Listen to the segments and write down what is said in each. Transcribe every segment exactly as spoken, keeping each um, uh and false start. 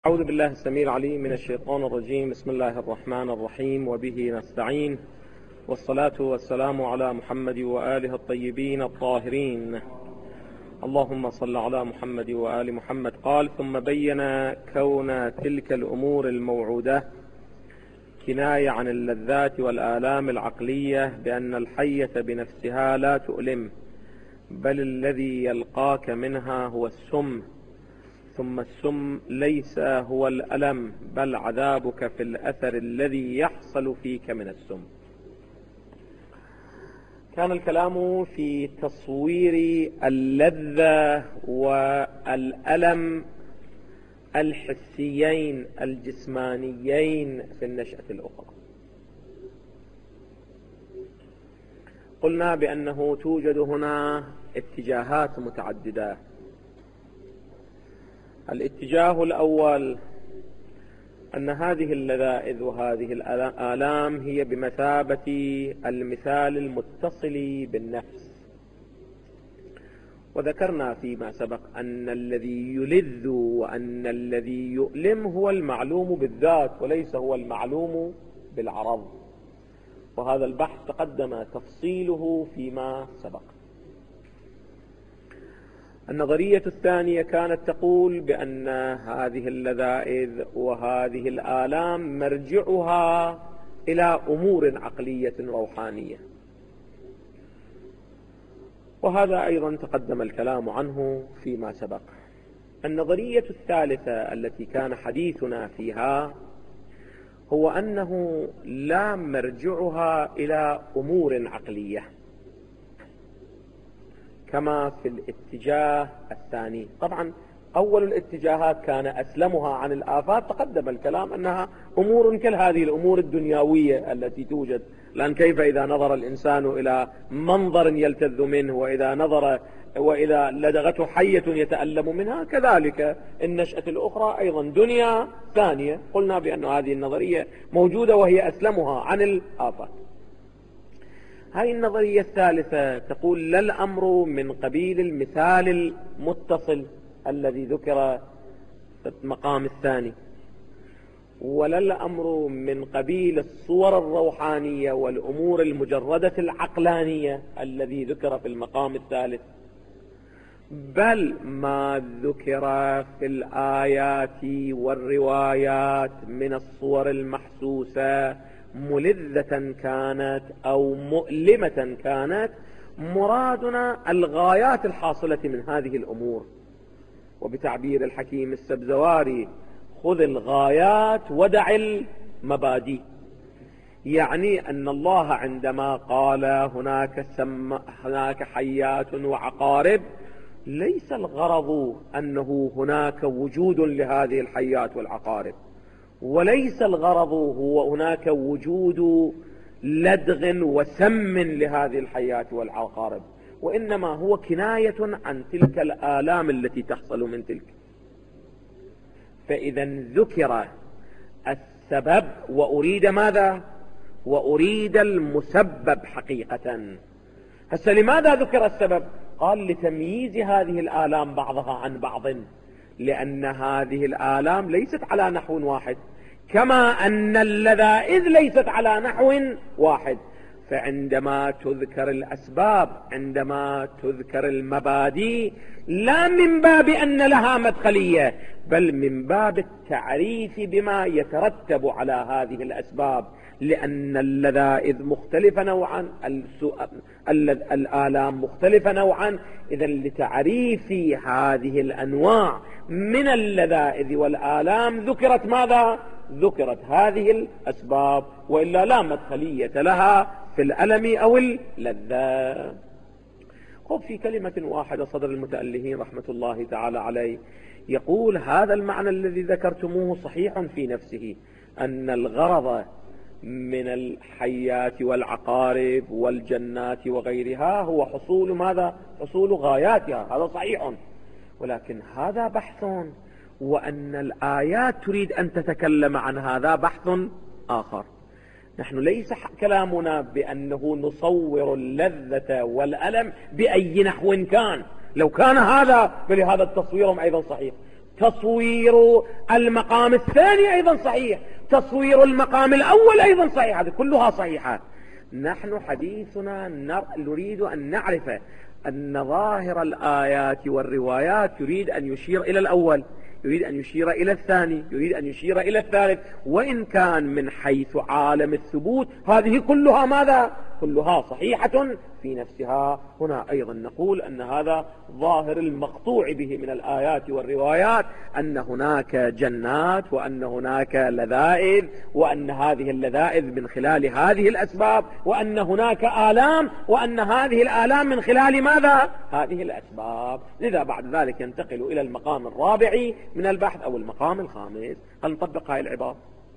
أعوذ بالله السميع العليم من الشيطان الرجيم. بسم الله الرحمن الرحيم، وبه نستعين، والصلاة والسلام على محمد وآله الطيبين الطاهرين. اللهم صل على محمد وآل محمد. قال: ثم بين كون تلك الأمور الموعودة كناية عن اللذات والآلام العقلية، بأن الحية بنفسها لا تؤلم، بل الذي يلقاك منها هو السم، ثم السم ليس هو الألم، بل عذابك في الأثر الذي يحصل فيك من السم. كان الكلام في تصوير اللذة والألم الحسيين الجسمانيين في النشأة الأخرى. قلنا بأنه توجد هنا اتجاهات متعددة. الاتجاه الأول أن هذه اللذائذ وهذه الآلام هي بمثابة المثال المتصل بالنفس، وذكرنا فيما سبق أن الذي يلذ وأن الذي يؤلم هو المعلوم بالذات وليس هو المعلوم بالعرض، وهذا البحث تقدم تفصيله فيما سبق. النظرية الثانية كانت تقول بأن هذه اللذائذ وهذه الآلام مرجعها إلى أمور عقلية روحانية، وهذا أيضا تقدم الكلام عنه فيما سبق. النظرية الثالثة التي كان حديثنا فيها هو أنه لا مرجعها إلى أمور عقلية كما في الاتجاه الثاني. طبعا أول الاتجاهات كان أسلمها عن الآفات، تقدم الكلام أنها أمور كهذه الأمور الدنيوية التي توجد، لأن كيف إذا نظر الإنسان إلى منظر يلتذ منه، وإذا نظر وإذا لدغته حية يتألم منها، كذلك النشأة الأخرى أيضا دنيا ثانية. قلنا بأن هذه النظرية موجودة وهي أسلمها عن الآفات. هذه النظرية الثالثة تقول: لا الأمر من قبيل المثال المتصل الذي ذكر في المقام الثاني، ولا الأمر من قبيل الصور الروحانية والأمور المجردة العقلانية الذي ذكر في المقام الثالث، بل ما ذكر في الآيات والروايات من الصور المحسوسة ملذة كانت أو مؤلمة كانت، مرادنا الغايات الحاصلة من هذه الأمور. وبتعبير الحكيم السبزواري: خذ الغايات ودع المبادئ. يعني أن الله عندما قال هناك, سم هناك حيات وعقارب، ليس الغرض أنه هناك وجود لهذه الحيات والعقارب، وليس الغرض هو هناك وجود لدغ وسم لهذه الحيات والعقارب، وإنما هو كناية عن تلك الآلام التي تحصل من تلك. فإذا ذكر السبب وأريد ماذا؟ وأريد المسبب حقيقة. هسه لماذا ذكر السبب؟ قال: لتمييز هذه الآلام بعضها عن بعض، لأن هذه الآلام ليست على نحو واحد، كما أن اللذائذ ليست على نحو واحد. فعندما تذكر الأسباب، عندما تذكر المبادئ، لا من باب أن لها مدخلية، بل من باب التعريف بما يترتب على هذه الأسباب، لأن اللذائذ مختلفة نوعا، الآلام مختلفة نوعا. إذن لتعريف هذه الأنواع من اللذائذ والآلام ذكرت ماذا؟ ذكرت هذه الأسباب، وإلا لا مدخلية لها في الألم أو اللذة. خب في كلمة واحدة صدر المتألهين رحمة الله تعالى عليه يقول: هذا المعنى الذي ذكرتموه صحيح في نفسه، أن الغرض من الحيات والعقارب والجنات وغيرها هو حصول ماذا؟ حصول غاياتها، هذا صحيح، ولكن هذا بحث، وأن الآيات تريد أن تتكلم عن هذا بحث آخر. نحن ليس كلامنا بأنه نصور اللذة والألم بأي نحو كان، لو كان هذا فلهذا التصوير أيضا صحيح، تصوير المقام الثاني أيضا صحيح، تصوير المقام الأول أيضا صحيح، هذه كلها صحيحة. نحن حديثنا نريد أن نعرف أن ظاهر الآيات والروايات يريد أن يشير إلى الأول، يريد أن يشير إلى الثاني، يريد أن يشير إلى الثالث، وإن كان من حيث عالم الثبوت هذه كلها ماذا؟ كلها صحيحة في نفسها. هنا أيضا نقول أن هذا ظاهر المقطوع به من الآيات والروايات، أن هناك جنات وأن هناك لذائذ، وأن هذه اللذائذ من خلال هذه الأسباب، وأن هناك آلام، وأن هذه الآلام من خلال ماذا؟ هذه الأسباب. لذا بعد ذلك ينتقل إلى المقام الرابع من البحث أو المقام الخامس. هل نطبق هذه العبارة؟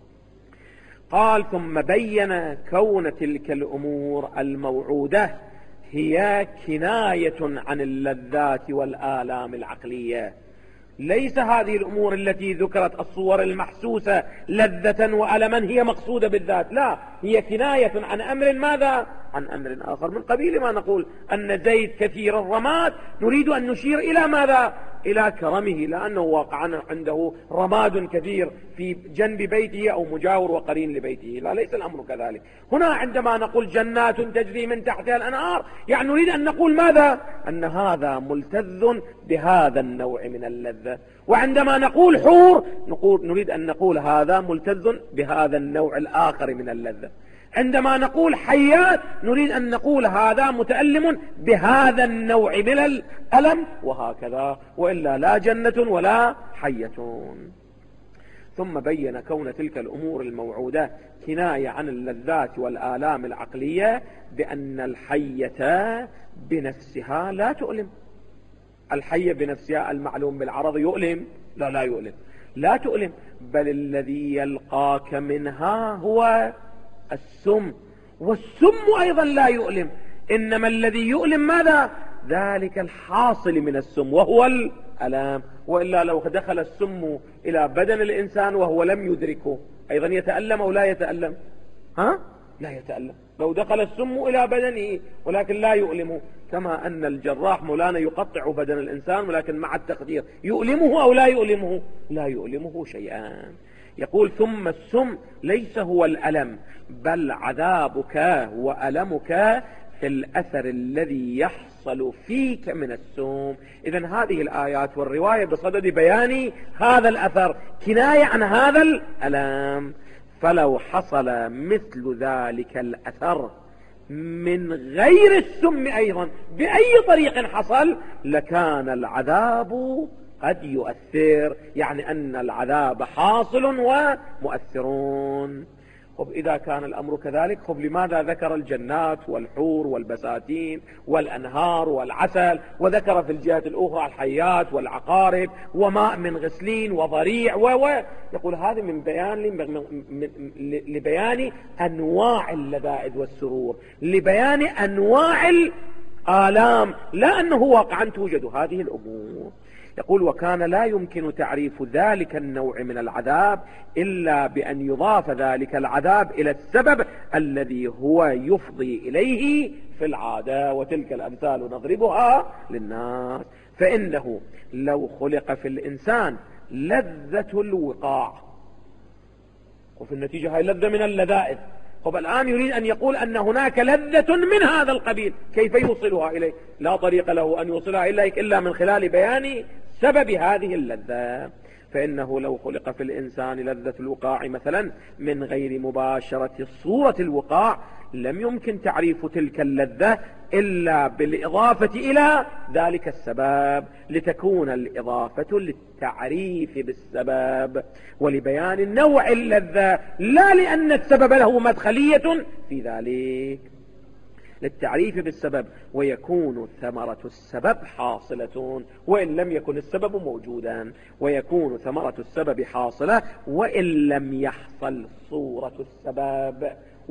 قال: ثم بين كون تلك الأمور الموعودة هي كناية عن اللذات والآلام العقلية. ليس هذه الأمور التي ذكرت الصور المحسوسة لذة وألما هي مقصودة بالذات، لا، هي كناية عن أمر ماذا؟ عن أمر آخر، من قبيل ما نقول أن زيد كثير الرماد نريد أن نشير إلى ماذا؟ إلى كرمه، لأنه واقعا عنده رماد كثير في جنب بيته أو مجاور وقرين لبيته. لا، ليس الأمر كذلك. هنا عندما نقول جنات تجري من تحتها الأنهار، يعني نريد أن نقول ماذا؟ أن هذا ملتذ بهذا النوع من اللذة. وعندما نقول حور نقول نريد أن نقول هذا ملتذ بهذا النوع الآخر من اللذة. عندما نقول حيات نريد أن نقول هذا متألم بهذا النوع من الألم، وهكذا، وإلا لا جنة ولا حية. ثم بين كون تلك الأمور الموعودة كناية عن اللذات والآلام العقلية بأن الحية بنفسها لا تؤلم. الحية بنفسها المعلوم بالعرض يؤلم؟ لا، لا يؤلم، لا تؤلم، بل الذي يلقاك منها هو السم، والسم أيضا لا يؤلم، إنما الذي يؤلم ماذا؟ ذلك الحاصل من السم وهو الألام. وإلا لو دخل السم إلى بدن الإنسان وهو لم يدركه أيضا يتألم أو لا يتألم؟ ها؟ لا يتألم. لو دخل السم إلى بدنه ولكن لا يؤلمه، كما أن الجراح مولانا يقطع بدن الإنسان ولكن مع التقدير يؤلمه أو لا يؤلمه؟ لا يؤلمه شيئا. يقول: ثم السم ليس هو الألم، بل عذابك وألمك في الأثر الذي يحصل فيك من السم. إذن هذه الآيات والرواية بصدد بيان هذا الأثر، كناية عن هذا الألم. فلو حصل مثل ذلك الأثر من غير السم أيضا بأي طريق حصل لكان العذاب قد يؤثر، يعني أن العذاب حاصل ومؤثرون. خب إذا كان الأمر كذلك، خب لماذا ذكر الجنات والحور والبساتين والأنهار والعسل، وذكر في الجهة الأخرى الحيات والعقارب وماء من غسلين وضريع و يقول هذا من بيان لبيان أنواع اللذائذ والسرور، لبيان أنواع الآلام، لا أنه واقعا توجد هذه الأمور. يقول: وكان لا يمكن تعريف ذلك النوع من العذاب إلا بأن يضاف ذلك العذاب إلى السبب الذي هو يفضي إليه في العادة، وتلك الأمثال نضربها للناس. فإنه لو خلق في الإنسان لذة الوقاع، وفي النتيجة هي لذة من اللذائذ، طب الآن يريد أن يقول أن هناك لذة من هذا القبيل، كيف يوصلها إليه؟ لا طريق له أن يوصلها إليك إلا من خلال بيان سبب هذه اللذة. فإنه لو خلق في الإنسان لذة الوقاع مثلا من غير مباشرة صورة الوقاع لم يمكن تعريف تلك اللذة إلا بالإضافة إلى ذلك السبب، لتكون الإضافة للتعريف بالسبب ولبيان النوع اللذة، لا لأن السبب له مدخلية في ذلك، للتعريف بالسبب. ويكون ثمرة السبب حاصلة وإن لم يكن السبب موجودا، ويكون ثمرة السبب حاصلة وإن لم يحصل صورة السبب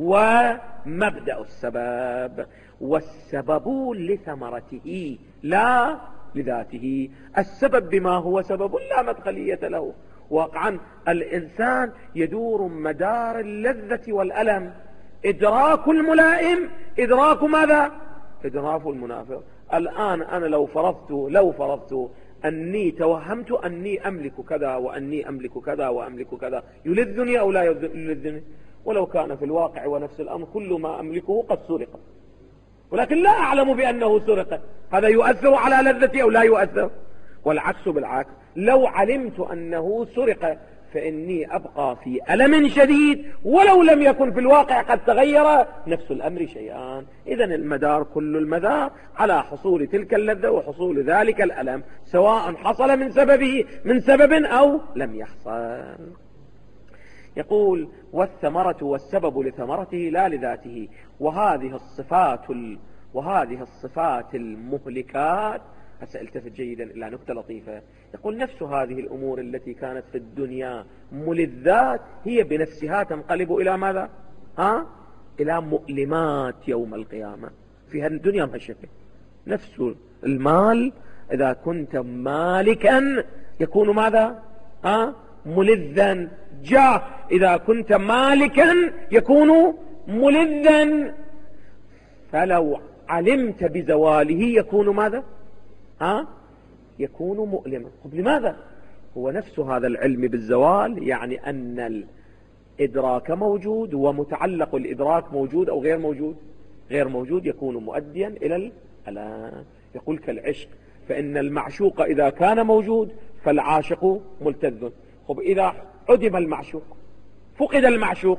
ومبدأ السبب. والسبب لثمرته لا لذاته، السبب بما هو سبب لا مدخلية له. واقعا الإنسان يدور مدار اللذة والألم، إدراك الملائم إدراك ماذا؟ إدراك المنافق. الآن أنا لو فرضت لو فرضت أني توهمت أني أملك كذا وأني أملك كذا وأملك كذا يلذني أو لا يلذني، ولو كان في الواقع ونفس الأمر كل ما أملكه قد سرق، ولكن لا أعلم بأنه سرق، هذا يؤثر على لذتي أو لا يؤثر؟ والعكس بالعكس، لو علمت أنه سرق فإني أبقى في ألم شديد ولو لم يكن في الواقع قد تغير نفس الأمر شيئان. إذن المدار كل المدار على حصول تلك اللذة وحصول ذلك الألم، سواء حصل من سببه من سبب أو لم يحصل. يقول والثمرة والسبب لثمرته لا لذاته. وهذه الصفات ال... وهذه الصفات المهلكات، سألتفت جيدا إلى نكتة لطيفة، يقول نفس هذه الأمور التي كانت في الدنيا ملذات هي بنفسها تنقلب إلى ماذا؟ ها؟ إلى مؤلمات يوم القيامة. في هذه الدنيا مهشكة. نفس المال إذا كنت مالكا يكون ماذا؟ ها؟ ملذا. جاه إذا كنت مالكا يكون ملذا، فلو علمت بزواله يكون ماذا؟ ها؟ يكون مؤلما. طب لماذا؟ هو نفس هذا العلم بالزوال يعني أن الإدراك موجود ومتعلق الإدراك موجود أو غير موجود؟ غير موجود، يكون مؤديا إلى الألم. يقول كالعشق، فإن المعشوق إذا كان موجود فالعاشق ملتذ. طب إذا عدم المعشوق، فقد المعشوق،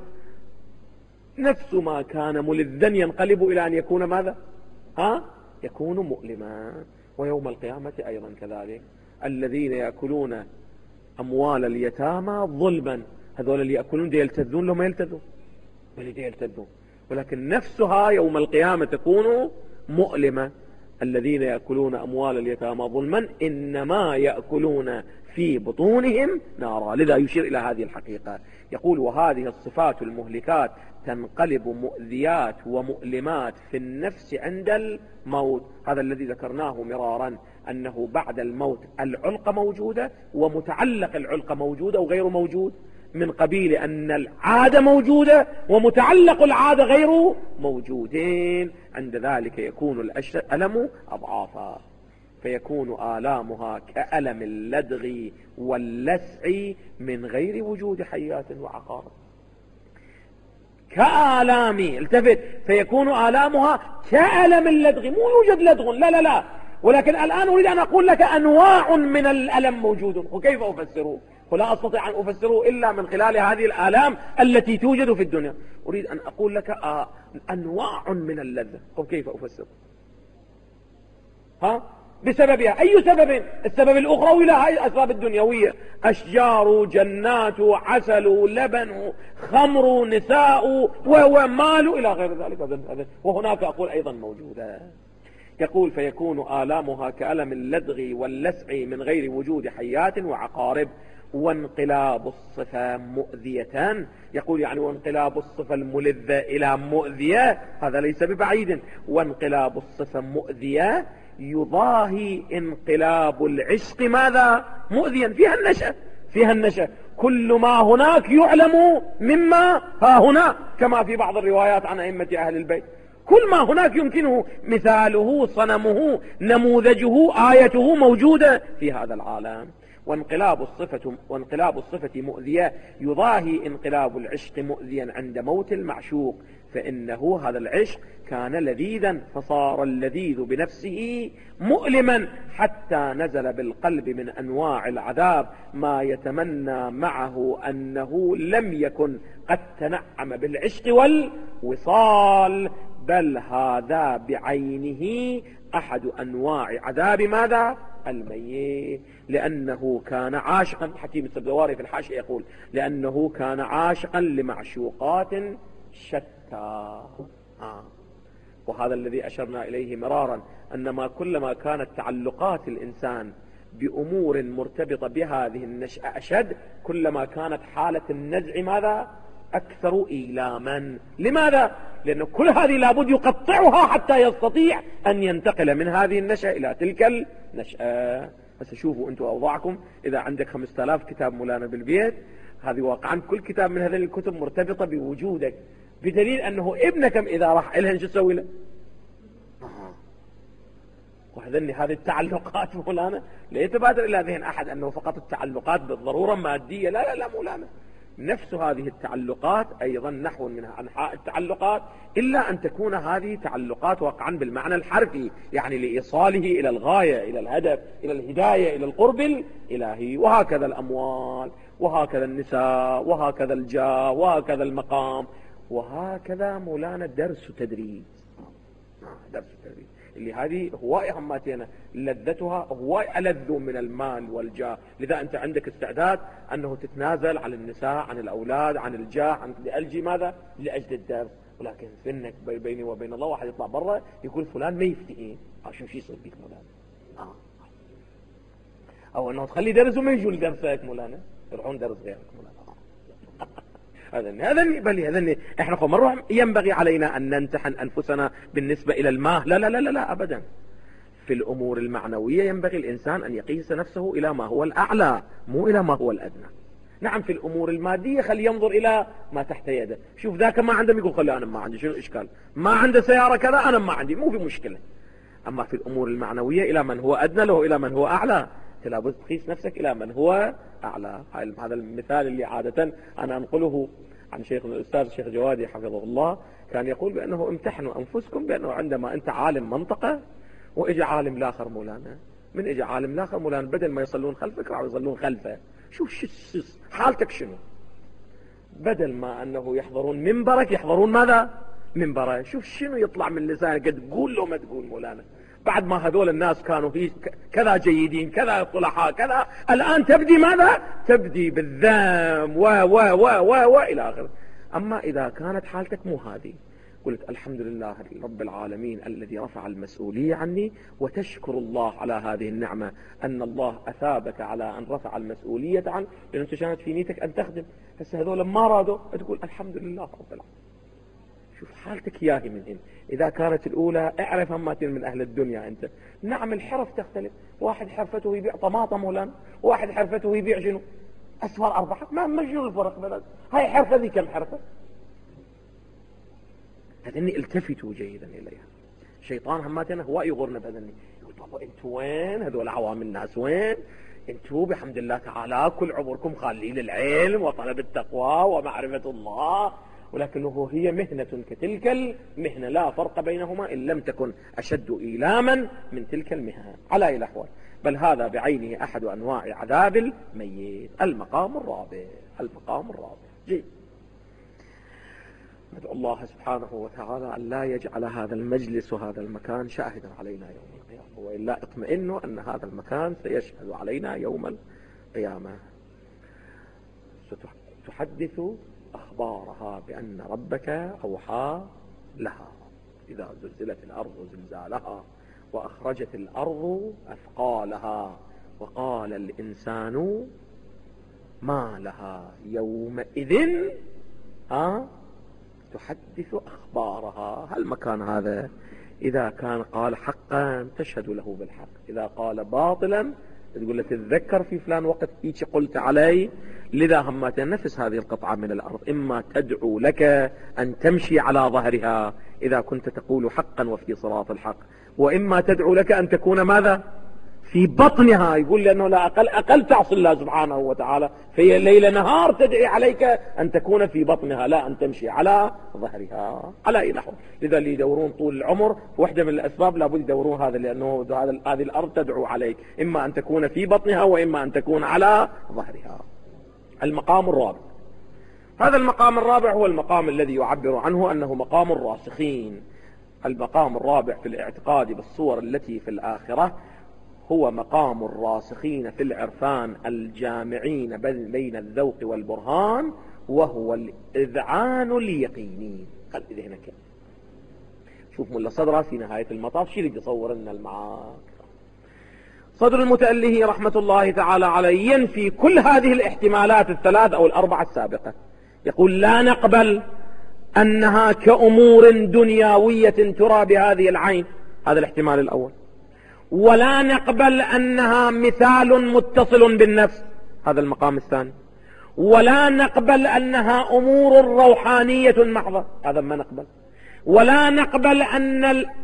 نفس ما كان ملذا ينقلب إلى أن يكون ماذا؟ ها؟ يكون مؤلما. ويوم القيامة أيضا كذلك، الذين يأكلون أموال اليتامى ظلما، هذول اللي يأكلون دي يلتذون لهم يلتذون بل دي يلتذون، ولكن نفسها يوم القيامة تكون مؤلمة. الذين يأكلون أموال اليتامى ظلما إنما يأكلون في بطونهم نارا. لذا يشير إلى هذه الحقيقة. يقول وهذه الصفات المهلكات تنقلب مؤذيات ومؤلمات في النفس عند الموت. هذا الذي ذكرناه مرارا، أنه بعد الموت العلقة موجودة ومتعلق العلقة موجودة وغير موجود، من قبيل أن العادة موجودة ومتعلق العادة غير موجودين. عند ذلك يكون الألم أضعافا، فيكون آلامها كألم اللدغ واللسع من غير وجود حيات وعقارب. كآلام، التفت، فيكون آلامها كألم اللدغ، مو يوجد لدغ، لا لا لا، ولكن الآن أريد أن أقول لك أنواع من الألم موجود، وكيف أفسره؟ ولا أستطيع أن أفسره إلا من خلال هذه الآلام التي توجد في الدنيا. أريد أن أقول لك آه أنواع من اللذة، وكيف أفسره؟ ها؟ بسببها. أي سبب؟ السبب الأخروي لها الأسباب الدنيوية، أشجار، جنات، عسل، لبن، خمر، نساء، ومال إلى غير ذلك. وهناك أقول أيضا موجودة. يقول فيكون آلامها كألم اللدغ واللسع من غير وجود حيات وعقارب. وانقلاب الصفة مؤذية، يقول يعني وانقلاب الصفة الملذة إلى مؤذية، هذا ليس ببعيد. وانقلاب الصفة مؤذية يضاهي انقلاب العشق ماذا؟ مؤذيا. فيها النشأ، فيها النشأ. كل ما هناك يعلم مما ها هنا، كما في بعض الروايات عن أئمة أهل البيت. كل ما هناك يمكنه، مثاله، صنمه، نموذجه، آيته موجودة في هذا العالم. وانقلاب الصفة وانقلاب الصفة مؤذية يضاهي انقلاب العشق مؤذيا عند موت المعشوق، فإنه هذا العشق كان لذيذا فصار اللذيذ بنفسه مؤلما، حتى نزل بالقلب من أنواع العذاب ما يتمنى معه أنه لم يكن قد تنعم بالعشق والوصال، بل هذا بعينه أحد أنواع عذاب ماذا؟ الميت. لأنه كان عاشقا، حكيم السبزواري في الحاشية يقول لأنه كان عاشقا لمعشوقات شتى. آه. وهذا الذي أشرنا إليه مرارا، أنما كلما كانت تعلقات الإنسان بأمور مرتبطة بهذه النشأة أشد، كلما كانت حالة النزع ماذا؟ أكثر إيلاما. لماذا؟ لأن كل هذه لابد يقطعها حتى يستطيع أن ينتقل من هذه النشأة إلى تلك النشأة. بس شوفوا أنتم أوضاعكم، إذا عندك خمسة آلاف كتاب مولانا بالبيت، هذه واقعا كل كتاب من هذه الكتب مرتبطة بوجودك، بدليل أنه ابنك إذا راح إلهن شو تسوي له؟ وهذني هذه التعلقات مولانا لا يتبادر إلى ذهن أحد أنه فقط التعلقات بالضرورة مادية، لا لا لا مولانا، نفس هذه التعلقات أيضا نحو منها أنحاء التعلقات، إلا أن تكون هذه تعلقات واقعا بالمعنى الحرفي، يعني لإيصاله إلى الغاية، إلى الهدف، إلى الهداية، إلى القرب الإلهي. وهكذا الأموال، وهكذا النساء، وهكذا الجاه، وهكذا المقام، وهكذا مولانا درس تدريس. درس تدريس اللي هذه هواي هماتنا لذتها هواي ألذ من المال والجاه. لذا أنت عندك استعداد أنه تتنازل عن النساء، عن الأولاد، عن الجاه، عن لأجل ماذا؟ لأجل الدرس. ولكن فينك بيني وبين الله واحد يطلع برا يقول فلان ما يفتئين، شو شي يصير بيك مولانا؟ آه. أو أنه تخلي درس وما يجوا لدرسك مولانا، يروحون درس غيرك مولانا. هذا هذا بل هذا احنا خو مرة ينبغي علينا أن نمتحن أنفسنا بالنسبة إلى المال. لا لا لا لا, لا أبدا. في الأمور المعنوية ينبغي الإنسان أن يقيس نفسه إلى ما هو الأعلى، مو إلى ما هو الأدنى. نعم في الأمور المادية خلي ينظر إلى ما تحت يده. شوف ذاك ما عنده يقول خلي أنا ما عندي، شنو الإشكال؟ ما عنده سيارة كذا أنا ما عندي، مو في مشكلة. أما في الأمور المعنوية إلى من هو أدنى له إلى من هو أعلى، لابد تقيس نفسك إلى من هو أعلى. هذا المثال اللي عادة أنا أنقله عن شيخنا الأستاذ الشيخ جوادي حفظه الله، كان يقول بأنه امتحنوا أنفسكم، بأنه عندما أنت عالم منطقة وإجى عالم الآخر مولانا، من إجى عالم الآخر مولانا بدل ما يصلون خلفك راح يصلون خلفه. شوف شو حالتك شنو؟ بدل ما أنه يحضرون منبرك يحضرون ماذا؟ منبره. شوف شنو يطلع من لسانك، تقول له ما تقول مولانا. بعد ما هذول الناس كانوا في كذا جيدين، كذا صلحاء، كذا، الآن تبدي ماذا؟ تبدي بالذم و و و و و إلى آخره. أما إذا كانت حالتك مو هذه، قلت الحمد لله رب العالمين الذي رفع المسؤولية عني، وتشكر الله على هذه النعمة أن الله أثابك على أن رفع المسؤولية عنه، لأن أنت كانت في نيتك أن تخدم. هسه هذول ما رادوا، تقول الحمد لله رب العالمين. شوف حالتك ياهي من هنا. إذا كانت الأولى اعرف هماتين من أهل الدنيا أنت. نعم الحرف تختلف، واحد حرفته يبيع طماطم ولا واحد حرفته يبيع شنو؟ أسفار أربعة، ما مجنون الفرق بلد. هاي حرفة ذي كم حرفة؟ هذني التفتوا جيدا إليها. شيطان هماتنا هو يغرنا بهذني، يقول طب انتوا وين؟ هذول عوام الناس وين؟ انتوا بحمد الله تعالى كل عمركم خالين العلم وطلب التقوى ومعرفة الله، ولكنه هي مهنة كتلك المهنة، لا فرق بينهما إن لم تكن أشد إيلاما من تلك المهنة على أي الأحوال. بل هذا بعينه أحد أنواع عذاب الميت. المقام الرابع. المقام الرابع جيد. ندعو الله سبحانه وتعالى أن لا يجعل هذا المجلس وهذا المكان شاهدا علينا يوم القيامة، وإلا اطمئنوا أن هذا المكان سيشهد علينا يوم القيامة. ستحدث أخبارها بأن ربك أوحى لها إذا زلزلت الأرض زلزالها وأخرجت الأرض أثقالها وقال الإنسان ما لها يومئذ ها تحدث أخبارها. هالمكان هذا إذا كان قال حقا تشهد له بالحق، إذا قال باطلا تقول له تتذكر في فلان وقت إيش قلت علي. لذا هم تنفس هذه القطعة من الأرض، إما تدعو لك أن تمشي على ظهرها إذا كنت تقول حقا وفي صراط الحق، وإما تدعو لك أن تكون ماذا؟ في بطنها. يقول لأنه لا أقل أقل تعصي الله سبحانه وتعالى، فهي ليل نهار تدعي عليك أن تكون في بطنها لا أن تمشي على ظهرها على أي نحو. لذا اللي يدورون طول العمر واحدة من الأسباب لابد يدورون هذا، لأنه هذه الأرض تدعو عليك إما أن تكون في بطنها وإما أن تكون على ظهرها. المقام الرابع. هذا المقام الرابع هو المقام الذي يعبر عنه أنه مقام الراسخين. المقام الرابع في الاعتقاد بالصور التي في الآخرة هو مقام الراسخين في العرفان الجامعين بين الذوق والبرهان، وهو الإذعان اليقيني. خلي ذهنك شوف ملا صدره في نهاية المطاف شي اللي يصور لنا المعاك. صدر المتأله رحمة الله تعالى عليه ينفي كل هذه الاحتمالات الثلاث أو الأربعة السابقة. يقول لا نقبل أنها كأمور دنيوية ترى بهذه العين، هذا الاحتمال الأول. ولا نقبل أنها مثال متصل بالنفس، هذا المقام الثاني. ولا نقبل أنها أمور روحانية محضة، هذا ما نقبل. ولا نقبل أن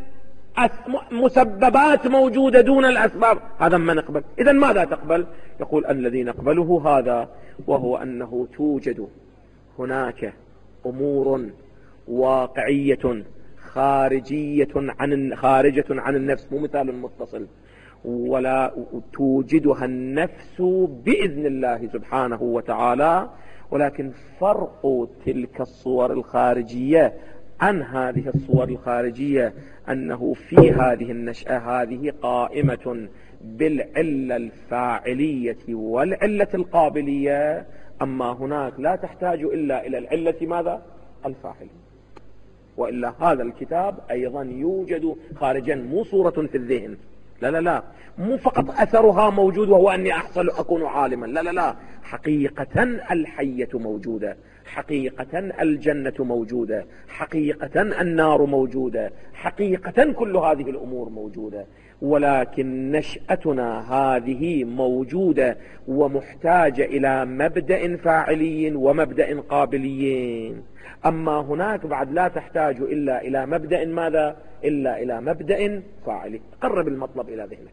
مسببات موجودة دون الأسباب، هذا ما نقبل. إذن ماذا تقبل؟ يقول الذي نقبله هذا، وهو أنه توجد هناك أمور واقعية خارجية عن خارجة عن النفس، مو مثال متصل، ولا توجدها النفس بإذن الله سبحانه وتعالى، ولكن فرق تلك الصور الخارجية عن هذه الصور الخارجية أنه في هذه النشأة هذه قائمة بالعلة الفاعلية والعلة القابلية، أما هناك لا تحتاج إلا إلى العلة ماذا؟ الفاعلية. وإلا هذا الكتاب أيضا يوجد خارجا، مو صورة في الذهن، لا لا لا، مو فقط أثرها موجود وهو أني أحصل أكون عالما، لا لا لا، حقيقة الحية موجودة، حقيقة الجنة موجودة، حقيقة النار موجودة، حقيقة كل هذه الأمور موجودة، ولكن نشأتنا هذه موجودة ومحتاجة إلى مبدأ فاعلي ومبدأ قابلي. أما هناك بعد لا تحتاج إلا إلى مبدأ ماذا؟ إلا إلى مبدأ فاعلي. قرب المطلب إلى ذهنك.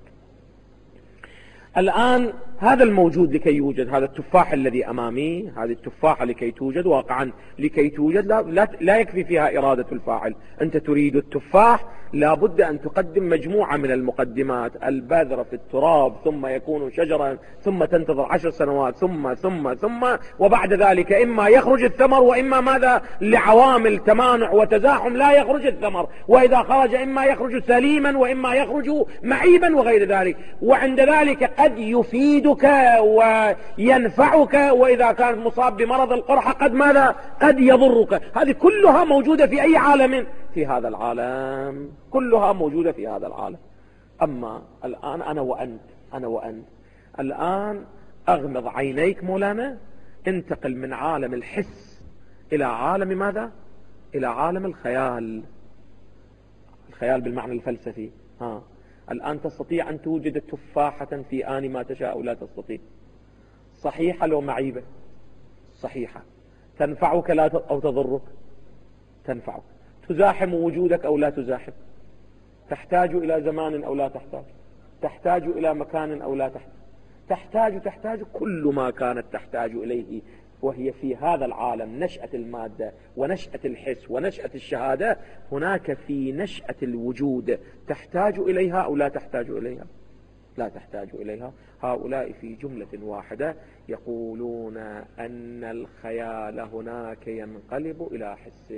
الآن هذا الموجود لكي يوجد، هذا التفاح الذي أمامي، هذه التفاحة لكي توجد، واقعا لكي توجد لا, لا, لا يكفي فيها إرادة الفاعل. أنت تريد التفاح، لا بد أن تقدم مجموعة من المقدمات، البذر في التراب ثم يكون شجرا ثم تنتظر عشر سنوات ثم ثم ثم وبعد ذلك إما يخرج الثمر وإما ماذا؟ لعوامل تمانع وتزاحم لا يخرج الثمر، وإذا خرج إما يخرج سليما وإما يخرج معيبا وغير ذلك، وعند ذلك قد يفيدك وينفعك، وإذا كان مصاب بمرض القرحة قد ماذا؟ قد يضرك. هذه كلها موجودة في أي عالم؟ في هذا العالم، كلها موجودة في هذا العالم. أما الآن أنا وأنت أنا وأنت الآن أغمض عينيك مولانا، انتقل من عالم الحس إلى عالم ماذا؟ إلى عالم الخيال، الخيال بالمعنى الفلسفي. ها الآن تستطيع أن توجد تفاحة في آن ما تشاء أو لا تستطيع؟ صحيحة لو معيبة؟ صحيحة. تنفعك لا أو تضرك؟ تنفعك. تزاحم وجودك أو لا تزاحم؟ تحتاج إلى زمان أو لا تحتاج؟ تحتاج إلى مكان أو لا تحتاج؟ تحتاج تحتاج كل ما كانت تحتاج إليه، وهي في هذا العالم نشأة المادة ونشأة الحس ونشأة الشهادة. هناك في نشأة الوجود تحتاج إليها أو لا تحتاج إليها؟ لا تحتاج إليها. هؤلاء في جملة واحدة يقولون أن الخيال هناك ينقلب إلى حس،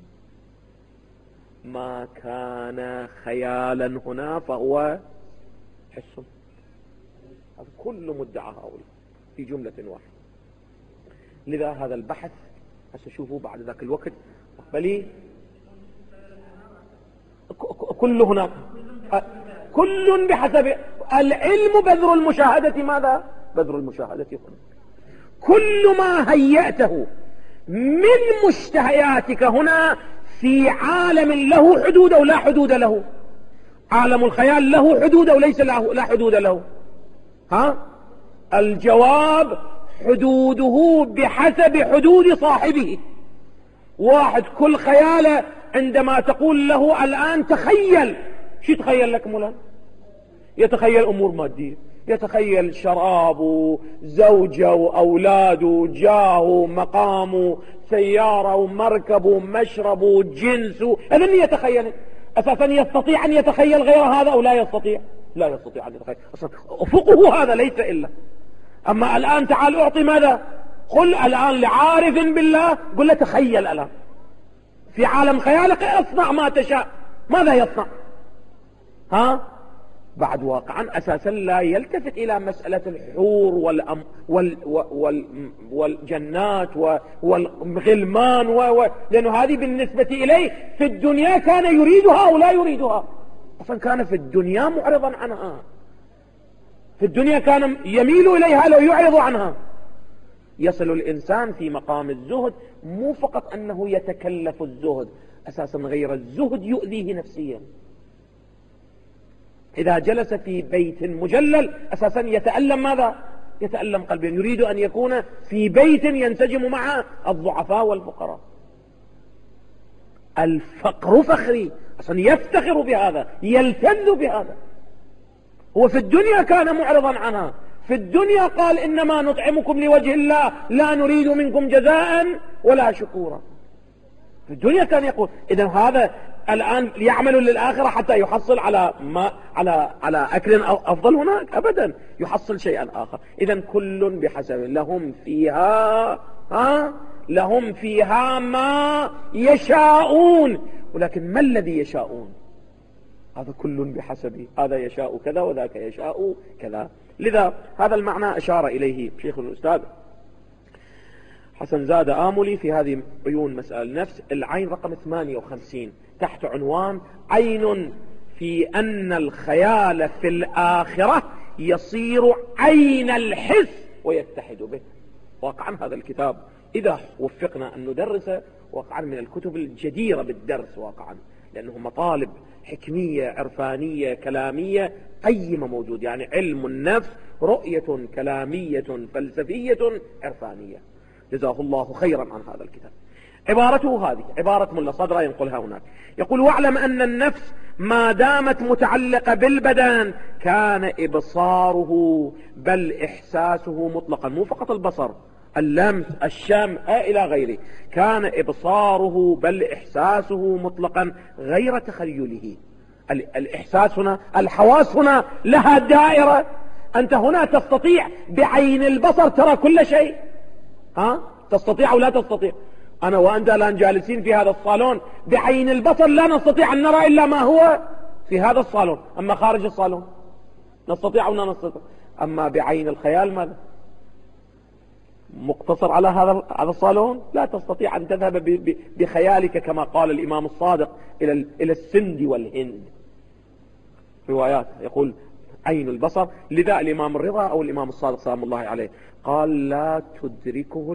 ما كان خيالا هنا فهو حس. هذا كل مدعى هؤلاء في جملة واحدة. لذا هذا البحث هسشوفوا بعد ذاك الوقت بلي كل هناك كل بحسب العلم بذر المشاهدة. ماذا؟ بذر المشاهدة. كل ما هيأته من مشتهياتك هنا في عالم له حدود أو لا حدود له. عالم الخيال له حدود أو ليس له لا حدود له؟ ها الجواب حدوده بحسب حدود صاحبه. واحد كل خياله عندما تقول له الآن تخيل، شو يتخيل لك مولانا؟ يتخيل أمور مادية، يتخيل شراب وزوجة وأولاد وجاه ومقام وسيارة ومركب ومشرب وجنس، هذا يتخيل. أساسا يستطيع أن يتخيل غير هذا أو لا يستطيع؟ لا يستطيع أن يتخيل. أصلا أفقه هذا ليس إلا. أما الآن تعال أعطي ماذا؟ قل الآن لعارف بالله، قل له تخيل الآن في عالم خيالك، اصنع ما تشاء. ماذا يصنع؟ ها بعد واقعا أساسا لا يلتفت إلى مسألة الحور والأم وال وال والجنات والغلمان و... و... لأنه هذه بالنسبة إليه في الدنيا كان يريدها أو لا يريدها. أصلا كان في الدنيا معرضا عنها، في الدنيا كان يميل إليها لو يعرض عنها. يصل الإنسان في مقام الزهد مو فقط أنه يتكلف الزهد، أساسا غير الزهد يؤذيه نفسيا. إذا جلس في بيت مجلل أساسا يتألم ماذا؟ يتألم قلبيا. يريد أن يكون في بيت ينسجم مع الضعفاء والفقراء. الفقر فخري، أصلا يفتخر بهذا، يلتذ بهذا. هو في الدنيا كان معرضا عنها، في الدنيا قال إنما نطعمكم لوجه الله لا نريد منكم جزاء ولا شكورا. في الدنيا كان يقول. إذن هذا الآن يعمل للآخرة حتى يحصل على ما على على أكل أفضل هناك؟ أبدا، يحصل شيئا آخر. إذن كل بحسب، لهم فيها ها لهم فيها ما يشاءون، ولكن ما الذي يشاءون؟ هذا كل بحسبه، هذا يشاء كذا وذاك يشاء كذا. لذا هذا المعنى أشار إليه شيخ الأستاذ حسن زاد آملي في هذه عيون مسألة النفس، العين رقم ثمانية وخمسين، تحت عنوان عين في أن الخيال في الآخرة يصير عين الحس ويتحد به. واقعا هذا الكتاب إذا وفقنا أن ندرس واقعا من الكتب الجديرة بالدرس واقعا، لأنه مطالب حكمية عرفانية كلامية قيمة موجود، يعني علم النفس رؤية كلامية فلسفية عرفانية. جزاه الله خيرا عن هذا الكتاب. عبارته هذه عبارة ملا صدرة ينقلها هناك، يقول: واعلم أن النفس ما دامت متعلقة بالبدن كان إبصاره بل إحساسه مطلقا، مو فقط البصر، اللمس، الشم إلى غيره، كان إبصاره بل إحساسه مطلقا غير تخيله. الإحساس هنا، الحواس هنا لها دائرة، أنت هنا تستطيع بعين البصر ترى كل شيء، ها؟ تستطيع أو لا تستطيع؟ أنا وأنت الآن جالسين في هذا الصالون، بعين البصر لا نستطيع أن نرى إلا ما هو في هذا الصالون، أما خارج الصالون نستطيع أو لا نستطيع؟ أما بعين الخيال ماذا؟ مقتصر على هذا هذا الصالون؟ لا تستطيع أن تذهب بخيالك كما قال الإمام الصادق إلى إلى السند والهند. روايات يقول عين البصر. لذا الإمام الرضا أو الإمام الصادق سلام الله عليه قال: لا تدركه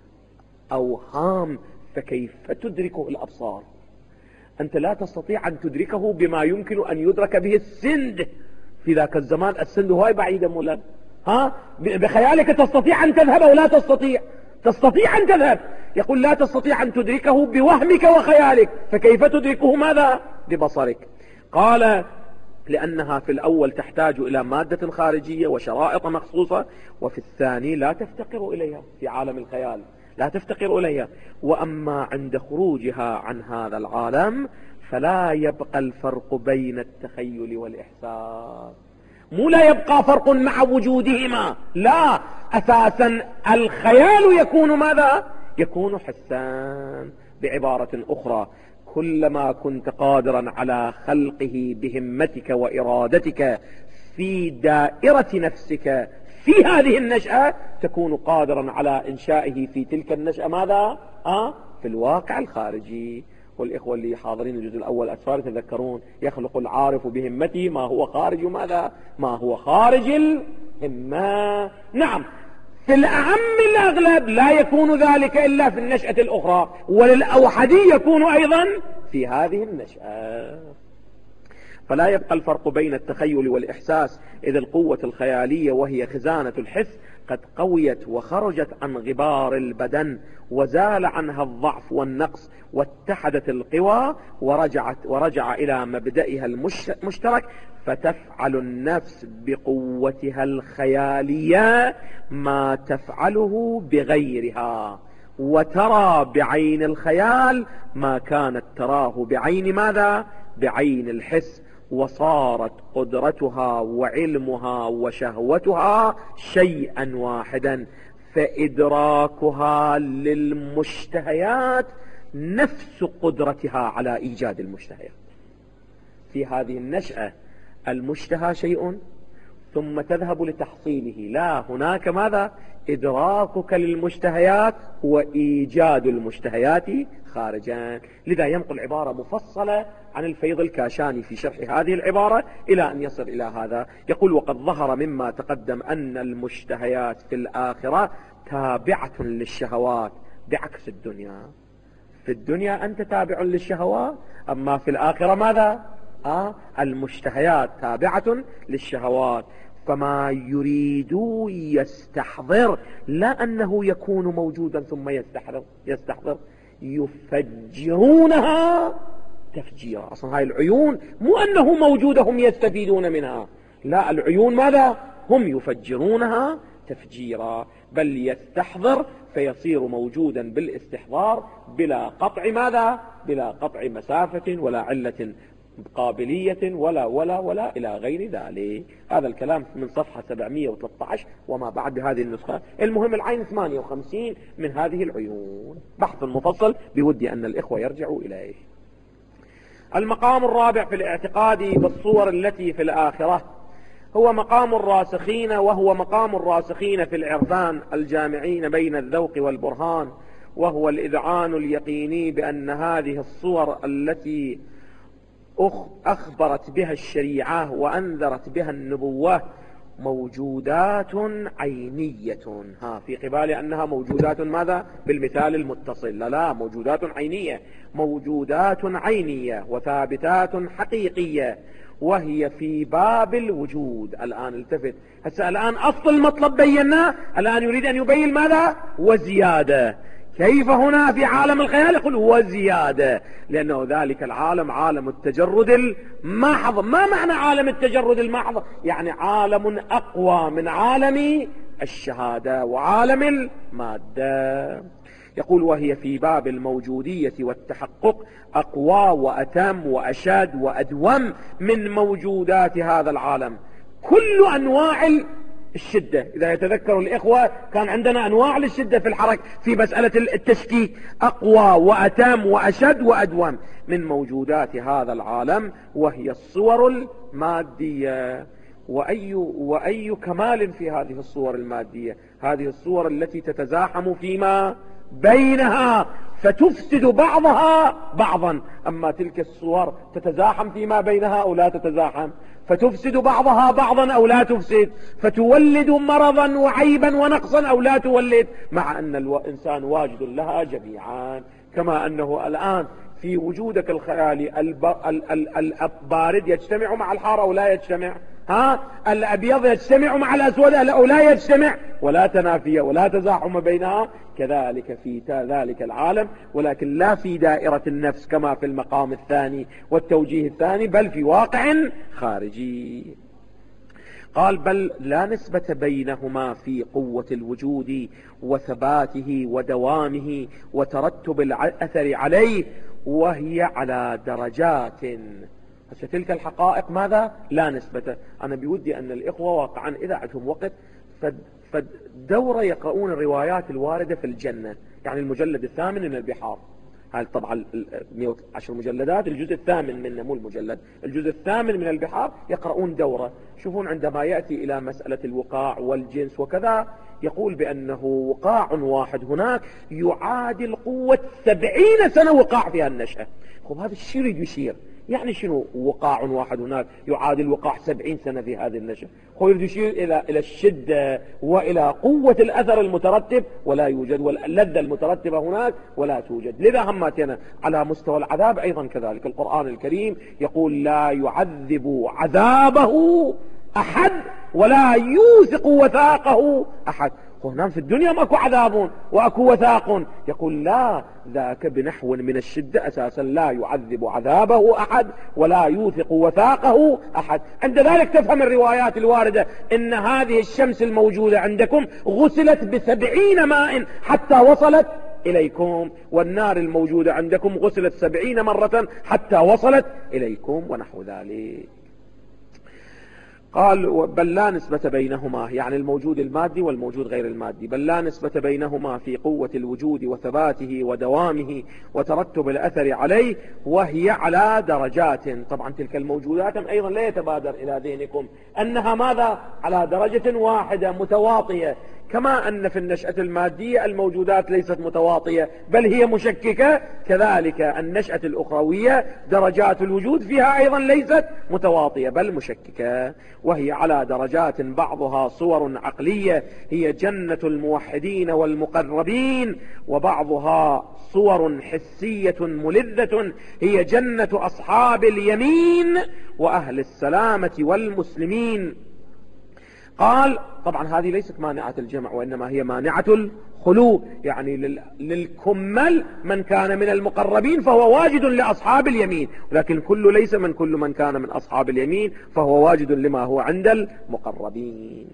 الأوهام فكيف تدركه الأبصار. أنت لا تستطيع أن تدركه بما يمكن أن يدرك به السند في ذاك الزمان. السند هو بعيدا مولا، ها؟ بخيالك تستطيع أن تذهب أو لا تستطيع؟ تستطيع أن تذهب. يقول: لا تستطيع أن تدركه بوهمك وخيالك فكيف تدركه ماذا؟ ببصرك. قال: لأنها في الأول تحتاج إلى مادة خارجية وشرائط مخصوصة، وفي الثاني لا تفتقر إليها في عالم الخيال، لا تفتقر إليها. وأما عند خروجها عن هذا العالم فلا يبقى الفرق بين التخيل والإحساس. مو لا يبقى فرق مع وجودهما، لا، أساسا الخيال يكون ماذا؟ يكون حسان. بعبارة أخرى، كلما كنت قادرا على خلقه بهمتك وإرادتك في دائرة نفسك في هذه النشأة، تكون قادرا على إنشائه في تلك النشأة ماذا؟ آه؟ في الواقع الخارجي. والإخوة اللي حاضرين الجزء الأول أسفار يتذكرون: يخلق العارف بهمته ما هو خارج ماذا؟ ما هو خارج الهمة. نعم، في الأعم الأغلب لا يكون ذلك إلا في النشأة الأخرى، وللأوحدي يكون أيضا في هذه النشأة. فلا يبقى الفرق بين التخيل والإحساس، إذ القوة الخيالية وهي خزانة الحس قد قويت وخرجت عن غبار البدن وزال عنها الضعف والنقص، واتحدت القوى ورجعت ورجع إلى مبدئها المشترك، فتفعل النفس بقوتها الخيالية ما تفعله بغيرها، وترى بعين الخيال ما كانت تراه بعين ماذا؟ بعين الحس. وصارت قدرتها وعلمها وشهوتها شيئا واحدا، فإدراكها للمشتهيات نفس قدرتها على إيجاد المشتهيات. في هذه النشأة المشتهى شيء ثم تذهب لتحصيله، لا، هناك ماذا؟ إدراكك للمشتهيات وإيجاد المشتهيات خارجا. لذا ينقل عبارة مفصلة عن الفيض الكاشاني في شرح هذه العبارة إلى أن يصل إلى هذا. يقول: وقد ظهر مما تقدم أن المشتهيات في الآخرة تابعة للشهوات بعكس الدنيا. في الدنيا أنت تابع للشهوات، أما في الآخرة ماذا؟ آه المشتهيات تابعة للشهوات. فما يريد يستحضر، لا أنه يكون موجودا ثم يستحضر يستحضر يفجرونها تفجيرا. أصلا هاي العيون مو أنه موجودة هم يستفيدون منها، لا، العيون ماذا؟ هم يفجرونها تفجيرا، بل يستحضر فيصير موجودا بالاستحضار بلا قطع ماذا؟ بلا قطع مسافة ولا علة قابلية ولا ولا ولا إلى غير ذلك. هذا الكلام من صفحة سبعمئة وثلاثة عشر وما بعد هذه النسخة. المهم العين ثمانية وخمسين من هذه العيون، بحث مفصل بودي أن الإخوة يرجعوا إليه. المقام الرابع في الاعتقاد بالصور التي في الآخرة هو مقام الراسخين، وهو مقام الراسخين في العرفان الجامعين بين الذوق والبرهان، وهو الإذعان اليقيني بأن هذه الصور التي أخبرت بها الشريعة وأنذرت بها النبوة موجودات عينية. ها في قبال أنها موجودات ماذا؟ بالمثال المتصل، لا لا، موجودات عينية، موجودات عينية وثابتات حقيقية، وهي في باب الوجود. الآن التفت، هسه الآن أصل المطلب بيناه، الآن يريد أن يبين ماذا؟ وزيادة. كيف هنا في عالم الخيال؟ يقول وزيادة، لأنه ذلك العالم عالم التجرد المحض. ما معنى عالم التجرد المحض؟ يعني عالم أقوى من عالم الشهادة وعالم المادة. يقول وهي في باب الموجودية والتحقق أقوى وأتم وأشد وأدوم من موجودات هذا العالم. كل أنواع الشدة، إذا يتذكر الإخوة كان عندنا أنواع للشدة في الحركة في مسألة التشكيك، أقوى وأتم وأشد وأدوم من موجودات هذا العالم، وهي الصور المادية. وأي, وأي كمال في هذه الصور المادية؟ هذه الصور التي تتزاحم فيما بينها فتفسد بعضها بعضا. أما تلك الصور تتزاحم فيما بينها أو لا تتزاحم، فتفسد بعضها بعضا أو لا تفسد، فتولد مرضا وعيبا ونقصا أو لا تولد، مع أن الإنسان واجد لها جميعا. كما أنه الآن في وجودك الخيالي البارد يجتمع مع الحار أو لا يجتمع، ها الأبيض يجتمع مع الأسود أو لا يجتمع، ولا تنافية ولا تزاحم بينها. كذلك في ذلك العالم، ولكن لا في دائرة النفس كما في المقام الثاني والتوجيه الثاني، بل في واقع خارجي. قال بل لا نسبة بينهما في قوة الوجود وثباته ودوامه وترتب الأثر عليه، وهي على درجات. هسه تلك الحقائق ماذا؟ لا نسبة. أنا بودي أن الإخوة واقعا إذا عندهم وقت فدورة يقرؤون الروايات الواردة في الجنة، يعني المجلد الثامن من البحار. هاي طبعا مئة وعشر مجلدات، الجزء الثامن منه، مو المجلد، الجزء الثامن من البحار، يقرؤون دورة. شوفون عندما يأتي إلى مسألة الوقاع والجنس وكذا، يقول بأنه وقاع واحد هناك يعادل قوة سبعين سنة وقاع فيها النشأة. خب هذا الشيء يريد يشير، يعني شنو وقاع واحد هناك يعادل وقاع سبعين سنة في هذه النشأة؟ هو يريد يشير إلى إلى الشدة وإلى قوة الأثر المترتب، ولا يوجد، واللذة المترتبة هناك ولا توجد. لذا هماتنا على مستوى العذاب أيضا كذلك. القرآن الكريم يقول لا يعذب عذابه أحد ولا يوثق وثاقه أحد. هنا في الدنيا ماكو عذاب واكو وثاق، يقول لا، ذاك بنحو من الشدة أساسا لا يعذب عذابه أحد ولا يوثق وثاقه أحد. عند ذلك تفهم الروايات الواردة إن هذه الشمس الموجودة عندكم غسلت بسبعين ماء حتى وصلت إليكم، والنار الموجودة عندكم غسلت سبعين مرة حتى وصلت إليكم، ونحو ذلك. قال بل لا نسبة بينهما، يعني الموجود المادي والموجود غير المادي، بل لا نسبة بينهما في قوة الوجود وثباته ودوامه وترتب الأثر عليه، وهي على درجات. طبعا تلك الموجودات أيضا لا يتبادر إلى ذهنكم أنها ماذا؟ على درجة واحدة متواطية، كما أن في النشأة المادية الموجودات ليست متواطية بل هي مشككة، كذلك النشأة الأخروية درجات الوجود فيها أيضا ليست متواطية بل مشككة، وهي على درجات بعضها صور عقلية هي جنة الموحدين والمقربين، وبعضها صور حسية ملذة هي جنة أصحاب اليمين وأهل السلامة والمسلمين. قال طبعا هذه ليست مانعة الجمع، وإنما هي مانعة الخلو، يعني للكمل من كان من المقربين فهو واجد لأصحاب اليمين، ولكن كل ليس من كل من كان من أصحاب اليمين فهو واجد لما هو عند المقربين.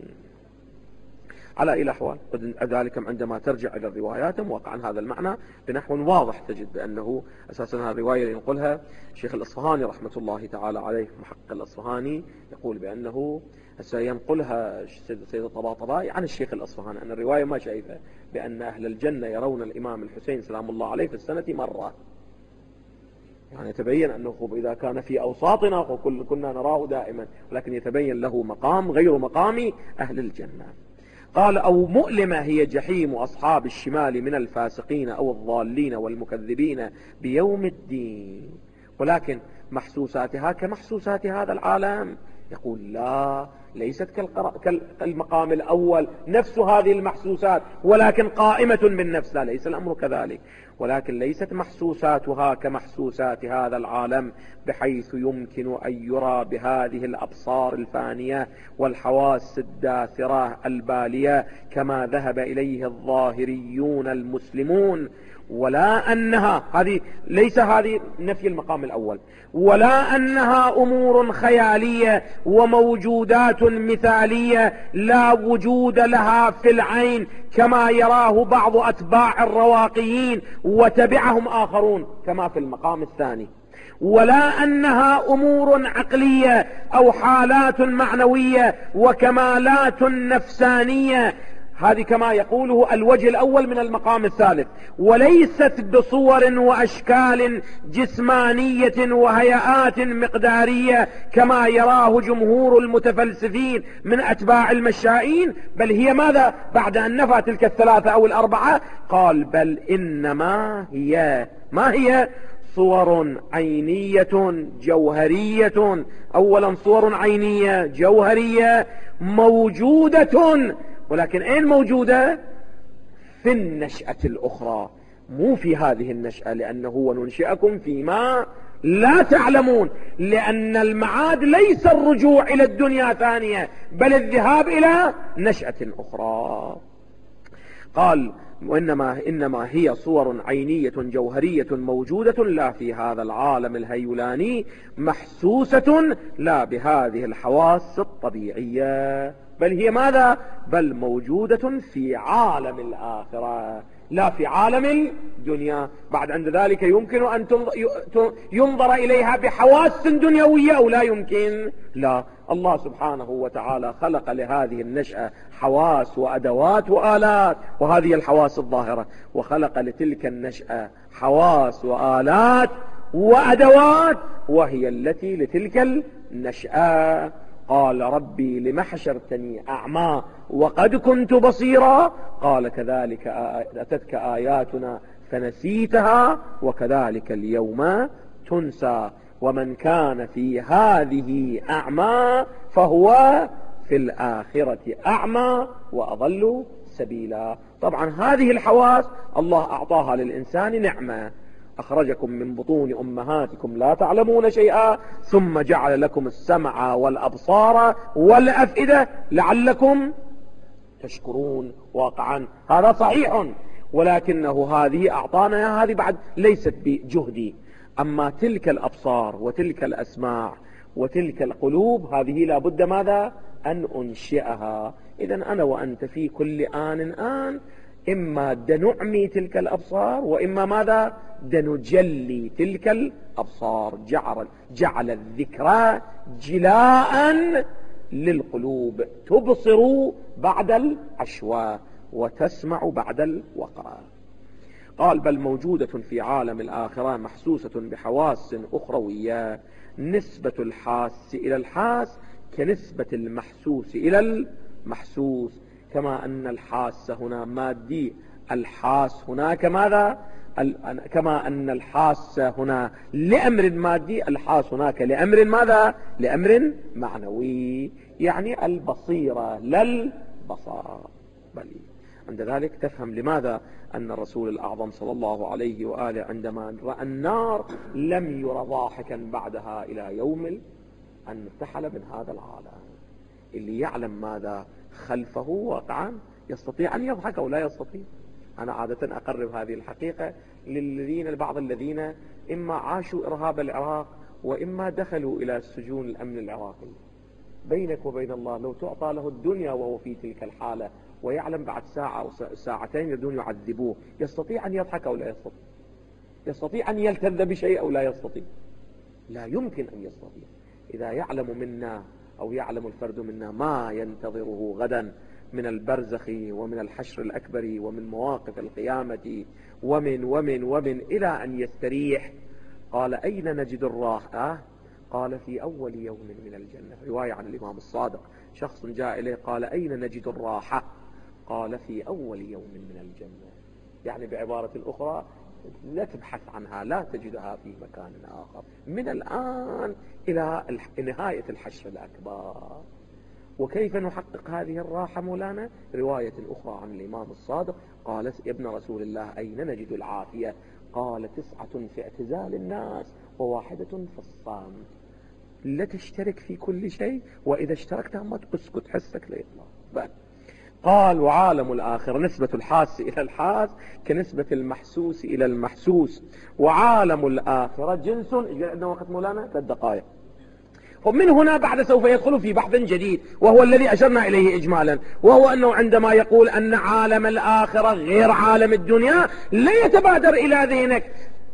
على إلى أحوال ذلك عندما ترجع إلى الروايات موقعا هذا المعنى بنحو واضح، تجد بأنه أساسا هذه الرواية اللي ينقلها شيخ الأصفهاني رحمة الله تعالى عليه، محقق الأصفهاني، يقول بأنه سينقلها سيد الطباطبائي عن الشيخ الأصفهاني أن الرواية ما شايفة بأن أهل الجنة يرون الإمام الحسين سلام الله عليه في السنة مرة، يعني يتبين أنه إذا كان في أوساطنا وكنا نراه دائما، ولكن يتبين له مقام غير مقام أهل الجنة. قال أو مؤلمة هي جحيم أصحاب الشمال من الفاسقين أو الضالين والمكذبين بيوم الدين، ولكن محسوساتها كمحسوسات هذا العالم. يقول لا، ليست كالمقام الأول نفس هذه المحسوسات ولكن قائمة بالنفس، لا ليس الأمر كذلك، ولكن ليست محسوساتها كمحسوسات هذا العالم بحيث يمكن أن يرى بهذه الأبصار الفانية والحواس الداثرة البالية كما ذهب إليه الظاهريون المسلمون، ولا أنها هذه ليس هذه نفي المقام الأول، ولا أنها أمور خيالية وموجودات مثالية لا وجود لها في العين كما يراه بعض أتباع الرواقيين وتبعهم آخرون كما في المقام الثاني، ولا أنها أمور عقلية أو حالات معنوية وكمالات نفسانية، هذه كما يقوله الوجه الأول من المقام الثالث، وليست بصور وأشكال جسمانية وهيئات مقدارية كما يراه جمهور المتفلسفين من أتباع المشائين، بل هي ماذا بعد أن نفى تلك الثلاثة أو الأربعة؟ قال بل إنما هي ما هي صور عينية جوهرية. أولا صور عينية جوهرية موجودة، ولكن أين موجودة؟ في النشأة الأخرى، مو في هذه النشأة، لأنه هو ننشئكم فيما لا تعلمون، لأن المعاد ليس الرجوع إلى الدنيا ثانية بل الذهاب إلى نشأة أخرى. قال وإنما إنما هي صور عينية جوهرية موجودة لا في هذا العالم الهيولاني محسوسة لا بهذه الحواس الطبيعية، بل هي ماذا؟ بل موجودة في عالم الآخرة لا في عالم الدنيا. بعد عند ذلك يمكن أن ينظر إليها بحواس دنيوية أو لا يمكن؟ لا، الله سبحانه وتعالى خلق لهذه النشأة حواس وأدوات وآلات، وهذه الحواس الظاهرة، وخلق لتلك النشأة حواس وآلات وأدوات وهي التي لتلك النشأة. قال ربي لم حشرتني أعمى وقد كنت بصيرا، قال كذلك أتتك آياتنا فنسيتها وكذلك اليوم تنسى، ومن كان في هذه أعمى فهو في الآخرة أعمى وأضل سبيلا. طبعا هذه الحواس الله أعطاها للإنسان نعمة، أخرجكم من بطون أمهاتكم لا تعلمون شيئا ثم جعل لكم السمع والأبصار والأفئدة لعلكم تشكرون. واقعا هذا صحيح، ولكنه هذه أعطانا هذه بعد ليست بجهدي، أما تلك الأبصار وتلك الأسماع وتلك القلوب هذه لا بد ماذا؟ أن أنشئها. إذن أنا وأنت في كل آن آن إما دنعمي تلك الأبصار وإما ماذا؟ دنجلي تلك الأبصار. جعل, جعل الذكرى جلاء للقلوب، تبصر بعد العشواء وتسمع بعد الوقرة. قال بل موجودة في عالم الآخرة محسوسة بحواس أخروية، نسبة الحاس إلى الحاس كنسبة المحسوس إلى المحسوس، كما أن الحاس هنا مادي الحاس هناك ماذا؟ كما أن الحاس هنا لأمر مادي الحاس هناك لأمر ماذا؟ لأمر معنوي، يعني البصيرة للبصر. بل عند ذلك تفهم لماذا أن الرسول الأعظم صلى الله عليه وآله عندما رأى النار لم ير ضاحكا بعدها إلى يوم أن ارتحل من هذا العالم، اللي يعلم ماذا خلفه واقعا يستطيع أن يضحك أو لا يستطيع. أنا عادة أقرب هذه الحقيقة للذين بعض الذين إما عاشوا إرهاب العراق وإما دخلوا إلى سجون الأمن العراقي. بينك وبين الله لو تعطى له الدنيا وهو في تلك الحالة ويعلم بعد ساعة أو ساعتين يريدون يعذبوه، يستطيع أن يضحك أو لا يستطيع؟ يستطيع أن يلتذ بشيء أو لا يستطيع؟ لا يمكن أن يستطيع. إذا يعلم منا أو يعلم الفرد منا ما ينتظره غدا من البرزخ ومن الحشر الأكبر ومن مواقف القيامة ومن ومن ومن إلى أن يستريح، قال أين نجد الراحة؟ قال في أول يوم من الجنة. رواية عن الإمام الصادق، شخص جاء إليه قال أين نجد الراحة؟ قال في أول يوم من الجنة. يعني بعبارة أخرى لا تبحث عنها، لا تجدها في مكان آخر، من الآن إلى نهاية الحشر الأكبر. وكيف نحقق هذه الراحة مولانا؟ رواية أخرى عن الإمام الصادق قال يا ابن رسول الله أين نجد العافية؟ قال تسعة في اعتزال الناس وواحدة في الصامت. لا تشترك في كل شيء، وإذا اشتركت هم تسكت حسك ليطلع. بل قال وعالم الآخرة نسبة الحاس إلى الحاس كنسبة المحسوس إلى المحسوس. وعالم الآخرة جنس. عندنا وقت مولانا ثلاث دقائق. ومن هنا بعد سوف يدخل في بحث جديد وهو الذي أشرنا إليه إجمالا، وهو أنه عندما يقول أن عالم الآخرة غير عالم الدنيا لا يتبادر إلى ذهنك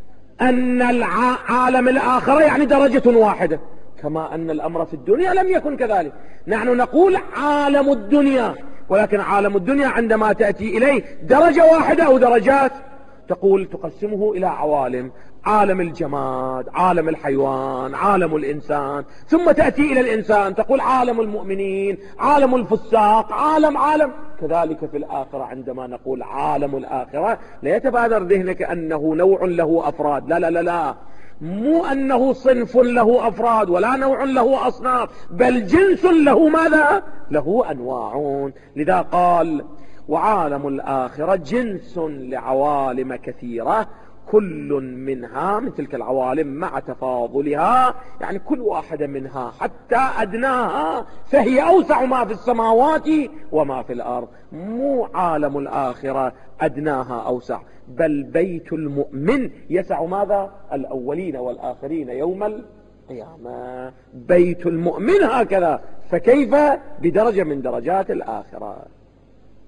أن عالم الآخرة يعني درجة واحدة، كما أن الأمر في الدنيا لم يكن كذلك. نحن نقول عالم الدنيا، ولكن عالم الدنيا عندما تأتي إليه درجة واحدة أو درجات، تقول تقسمه إلى عوالم: عالم الجماد، عالم الحيوان، عالم الإنسان، ثم تأتي إلى الإنسان تقول عالم المؤمنين، عالم الفساق، عالم عالم. كذلك في الآخرة عندما نقول عالم الآخرة لا يتبادر ذهنك أنه نوع له أفراد، لا لا لا لا، مو أنه صنف له أفراد ولا نوع له أصناف، بل جنس له ماذا؟ له أنواع. لذا قال وعالم الآخرة جنس لعوالم كثيرة كل منها من تلك العوالم مع تفاضلها، يعني كل واحدة منها حتى أدناها فهي أوسع ما في السماوات وما في الأرض. مو عالم الآخرة أدناها أوسع، بل بيت المؤمن يسع ماذا؟ الأولين والآخرين يوم القيامة. بيت المؤمن هكذا، فكيف بدرجة من درجات الآخرة؟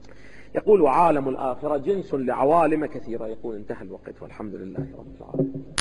يقول وعالم الآخرة جنس لعوالم كثيرة. يقول انتهى الوقت والحمد لله رب العالمين.